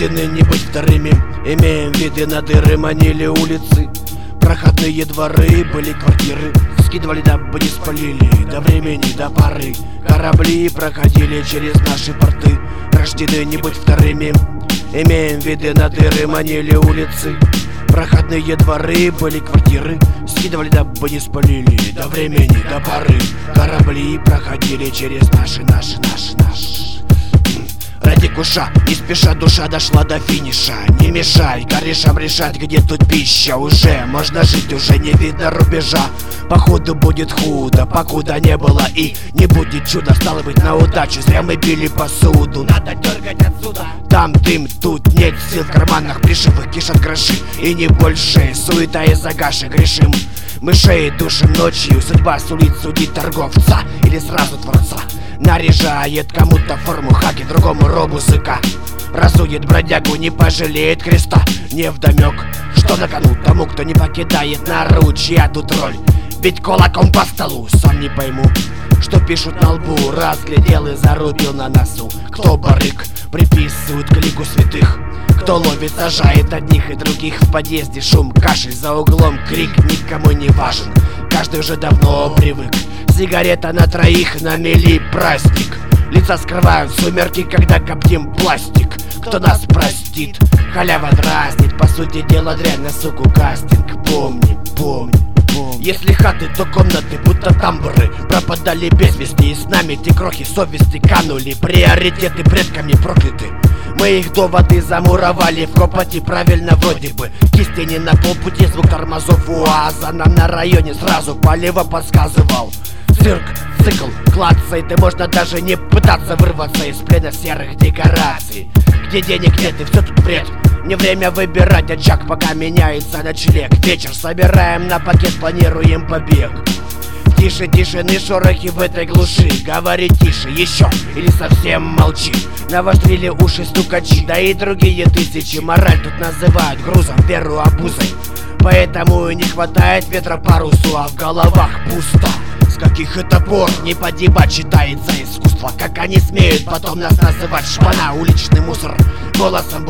Рождены не быть вторыми, имеем виды на дыры, манили улицы. Проходные дворы, были квартиры, скидывали, дабы не спалили. До времени, до поры корабли проходили через наши порты. Рождены не быть вторыми, имеем виды на дыры, манили улицы. Проходные дворы, были квартиры, скидывали, дабы не спалили. До времени, до поры корабли проходили через наши. Ради куша, не спеша, душа дошла до финиша. Не мешай корешам решать, где тут пища. Уже можно жить, уже не видно рубежа. Походу будет худо, покуда не было и не будет чуда. Стало быть, на удачу, зря мы били посуду. Надо дергать отсюда. Там дым, тут нет сил, в карманах плешивых кишат гроши. И не больше, суета и загаши, грешим. Мышей душим ночью, судьба сулит судить торговца или сразу творца. Наряжает кому-то форму хаки, другому робу зыка. Разует бродягу, не пожалеет креста. Невдомек, что на кону тому, кто не покидает нору. Чья тут роль? Бить кулаком по столу. Сам не пойму, что пишут на лбу. Разглядел и зарубил на носу. Кто барык, приписывают к лику святых. Кто ловит, сажает одних и других. В подъезде шум, кашель, за углом крик. Никому не важен, каждый уже давно привык. Сигарета на троих, на мели праздник. Лица скрывают сумерки, когда коптим пластик. Кто нас простит, халява дразнит. По сути дела дрянь, на суку кастинг. Помни. Если хаты, то комнаты, будто тамбуры. Пропадали без вести, и с нами те крохи совести канули. Приоритеты предками прокляты. Мы их доводы замуровали в копоти, правильно вроде бы. Кистени на полпути, звук тормозов УАЗа. Нам на районе сразу полево подсказывал. Цирк, цикл, клацает, и можно даже не пытаться вырваться из плена серых декораций. Где денег нет и все тут бред. Не время выбирать очаг, пока меняется ночлег. Вечер собираем на пакет, планируем побег. Тише, тишины, шорохи в этой глуши. Говори тише, еще, или совсем молчи. Навострили уши стукачи, да и другие тысячи. Мораль тут называют грузом, веру обузой. Поэтому и не хватает ветра парусу, а в головах пусто. С каких это пор не подъебать считается искусство? Как они смеют потом нас называть шпана, уличный мусор? Голосом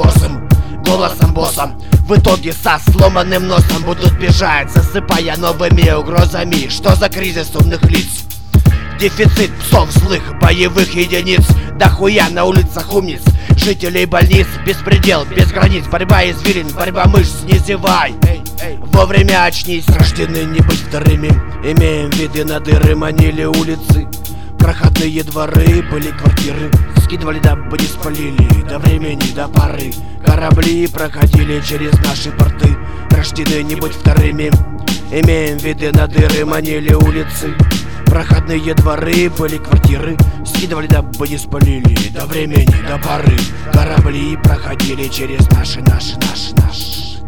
боссом в итоге со сломанным носом будут бежать, засыпая новыми угрозами. Что за кризис умных лиц? Дефицит псов злых, боевых единиц. Дохуя на улицах умниц, жителей больниц. Беспредел, без границ, борьба извилин, борьба мышц, не зевай. Вовремя очнись. Рождены не быть вторыми, имеем виды на дыры, манили улицы. Проходные дворы, были квартиры, скидывали, дабы не спалили. До времени, до поры корабли проходили через наши порты. Рождены не быть вторыми, имеем виды на дыры, манили улицы. Проходные дворы, были квартиры, скидывали, дабы не спалили. До времени, до поры корабли проходили через наши.